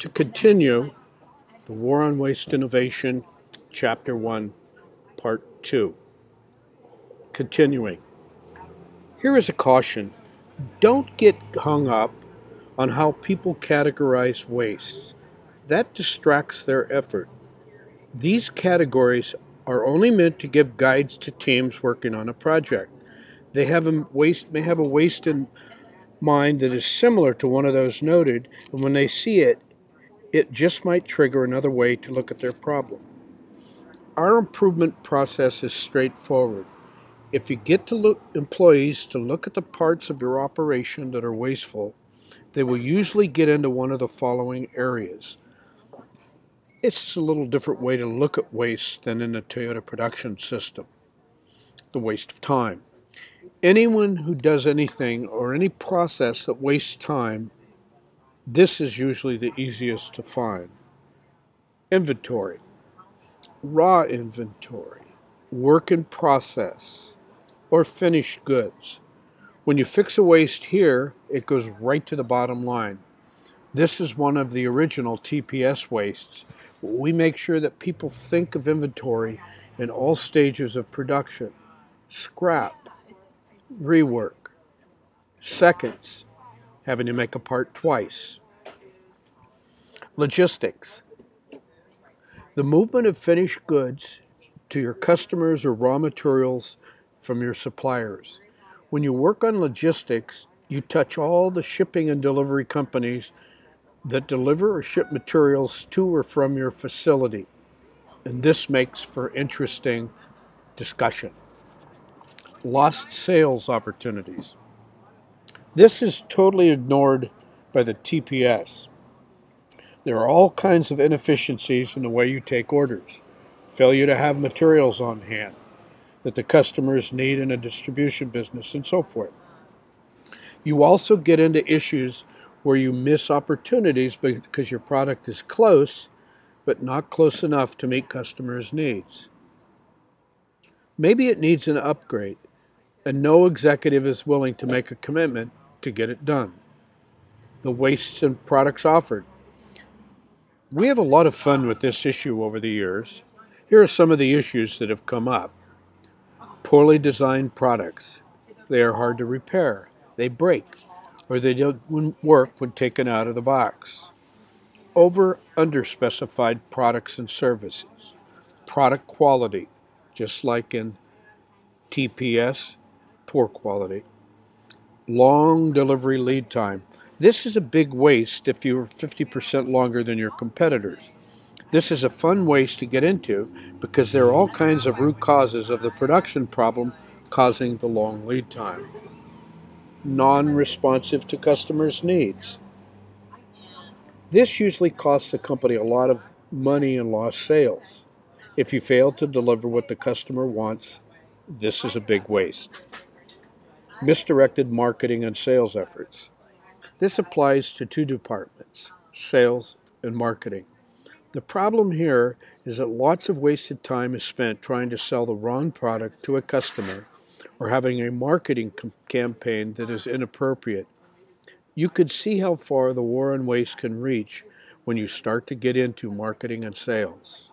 To continue, the War on Waste Innovation, Chapter 1, Part 2. Continuing. Here is a caution. Don't get hung up on how people categorize waste. That distracts their effort. These categories are only meant to give guides to teams working on a project. May have a waste in mind that is similar to one of those noted, and when they see it, it just might trigger another way to look at their problem. Our improvement process is straightforward. If you get employees to look at the parts of your operation that are wasteful, they will usually get into one of the following areas. It's just a little different way to look at waste than in the Toyota production system. The waste of time. Anyone who does anything or any process that wastes time, this is usually the easiest to find. Inventory. Raw inventory. Work in process. Or finished goods. When you fix a waste here, it goes right to the bottom line. This is one of the original TPS wastes. We make sure that people think of inventory in all stages of production. Scrap, rework, seconds, having to make a part twice. Logistics, the movement of finished goods to your customers or raw materials from your suppliers. When you work on logistics, you touch all the shipping and delivery companies that deliver or ship materials to or from your facility. And this makes for interesting discussion. Lost sales opportunities. This is totally ignored by the TPS. There are all kinds of inefficiencies in the way you take orders. Failure to have materials on hand that the customers need in a distribution business and so forth. You also get into issues where you miss opportunities because your product is close, but not close enough to meet customers' needs. Maybe it needs an upgrade, and no executive is willing to make a commitment to get it done. The wastes and products offered. We have a lot of fun with this issue over the years. Here are some of the issues that have come up. Poorly designed products. They are hard to repair. They break, or they don't work when taken out of the box. Underspecified products and services. Product quality, just like in TPS, poor quality. Long delivery lead time. This is a big waste if you're 50% longer than your competitors. This is a fun waste to get into because there are all kinds of root causes of the production problem causing the long lead time. Non-responsive to customers' needs. This usually costs the company a lot of money and lost sales. If you fail to deliver what the customer wants, this is a big waste. Misdirected marketing and sales efforts. This applies to two departments, sales and marketing. The problem here is that lots of wasted time is spent trying to sell the wrong product to a customer or having a marketing campaign that is inappropriate. You could see how far the war on waste can reach when you start to get into marketing and sales.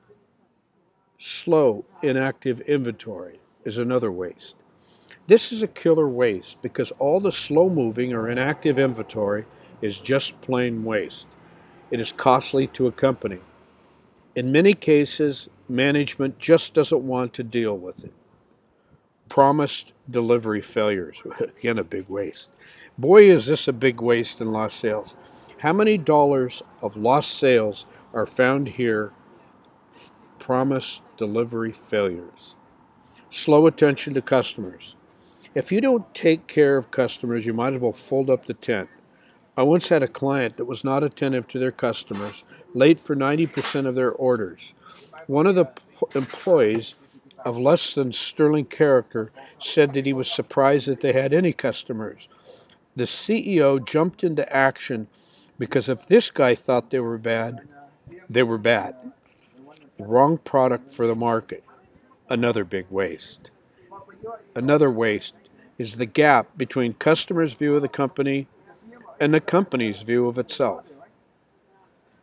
Slow, inactive inventory is another waste. This is a killer waste because all the slow-moving or inactive inventory is just plain waste. It is costly to a company. In many cases, management just doesn't want to deal with it. Promised delivery failures. Again, a big waste. Boy, is this a big waste in lost sales. How many dollars of lost sales are found here? Promised delivery failures. Slow attention to customers. If you don't take care of customers, you might as well fold up the tent. I once had a client that was not attentive to their customers, late for 90% of their orders. One of the employees of less than sterling character said that he was surprised that they had any customers. The CEO jumped into action because if this guy thought they were bad, they were bad. Wrong product for the market. Another big waste. Another waste is the gap between customers' view of the company and the company's view of itself.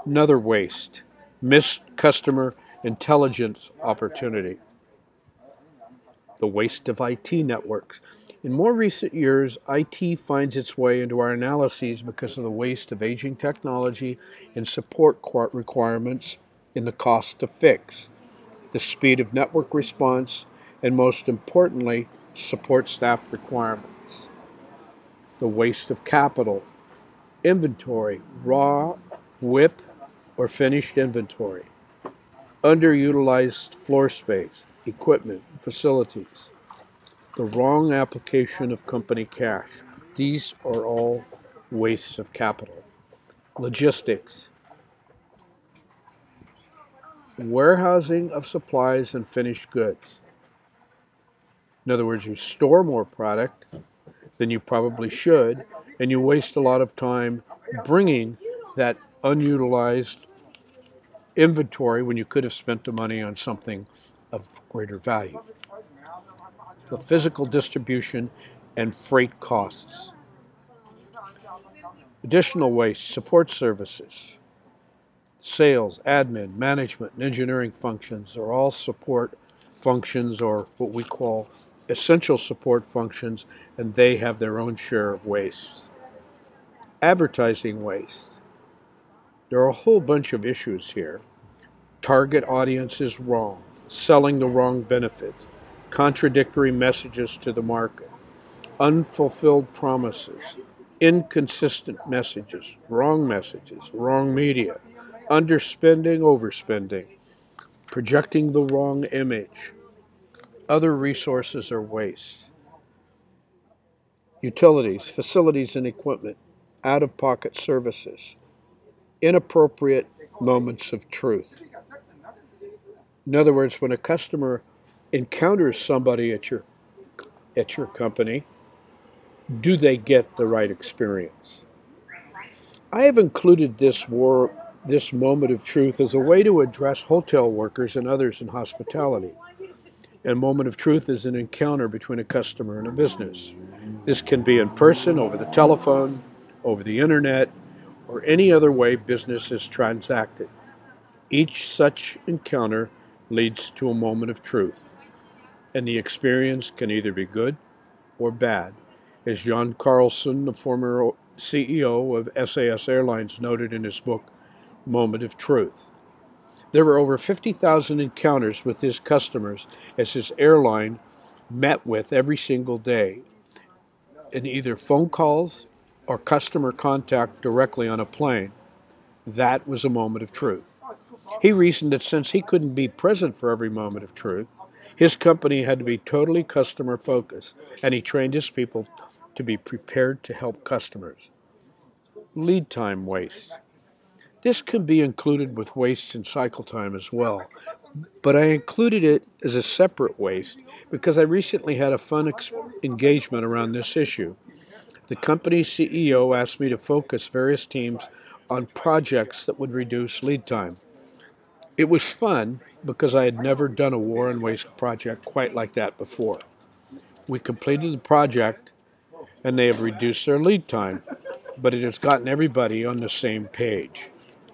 Another waste, missed customer intelligence opportunity. The waste of IT networks. In more recent years, IT finds its way into our analyses because of the waste of aging technology and support requirements in the cost to fix, the speed of network response, and most importantly, support staff requirements. The waste of capital, inventory, raw, WIP, or finished inventory, underutilized floor space, equipment, facilities, the wrong application of company cash. These are all wastes of capital. Logistics, warehousing of supplies and finished goods. In other words, you store more product than you probably should, and you waste a lot of time bringing that unutilized inventory when you could have spent the money on something of greater value. The physical distribution and freight costs. Additional waste, support services, sales, admin, management, and engineering functions are all support functions, or what we call essential support functions, and they have their own share of waste. Advertising waste. There are a whole bunch of issues here. Target audience is wrong, selling the wrong benefit, contradictory messages to the market, unfulfilled promises, inconsistent messages, wrong media, underspending, overspending, projecting the wrong image. Other resources are waste. Utilities, facilities and equipment, out-of-pocket services, inappropriate moments of truth. In other words, when a customer encounters somebody at your company, do they get the right experience? I have included this moment of truth as a way to address hotel workers and others in hospitality. A moment of truth is an encounter between a customer and a business. This can be in person, over the telephone, over the internet, or any other way business is transacted. Each such encounter leads to a moment of truth, and the experience can either be good or bad. As Jon Carlson, the former CEO of SAS Airlines, noted in his book, Moment of Truth. There were over 50,000 encounters with his customers as his airline met with every single day in either phone calls or customer contact directly on a plane. That was a moment of truth. He reasoned that since he couldn't be present for every moment of truth, his company had to be totally customer focused, and he trained his people to be prepared to help customers. Lead time waste. This can be included with waste and cycle time as well, but I included it as a separate waste because I recently had a fun engagement around this issue. The company's CEO asked me to focus various teams on projects that would reduce lead time. It was fun because I had never done a war on waste project quite like that before. We completed the project and they have reduced their lead time, but it has gotten everybody on the same page.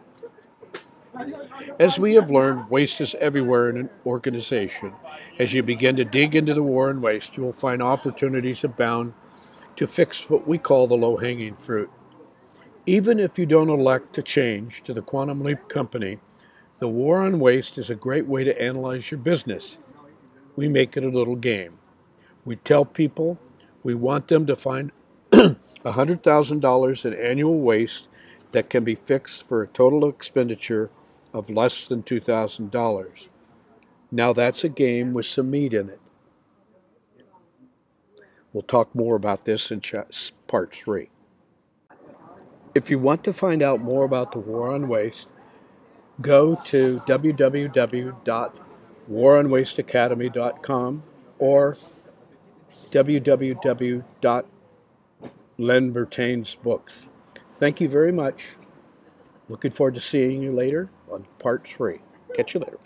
As we have learned, waste is everywhere in an organization. As you begin to dig into the war on waste, you will find opportunities abound to fix what we call the low-hanging fruit. Even if you don't elect to change to the Quantum Leap company, the war on waste is a great way to analyze your business. We make it a little game. We tell people we want them to find $100,000 in annual waste that can be fixed for a total expenditure of less than $2,000. Now that's a game with some meat in it. We'll talk more about this in part 3. If you want to find out more about the war on waste, go to www.waronwasteacademy.com or www.Len Bertain's books. Thank you very much. Looking forward to seeing you later on part 3. Catch you later.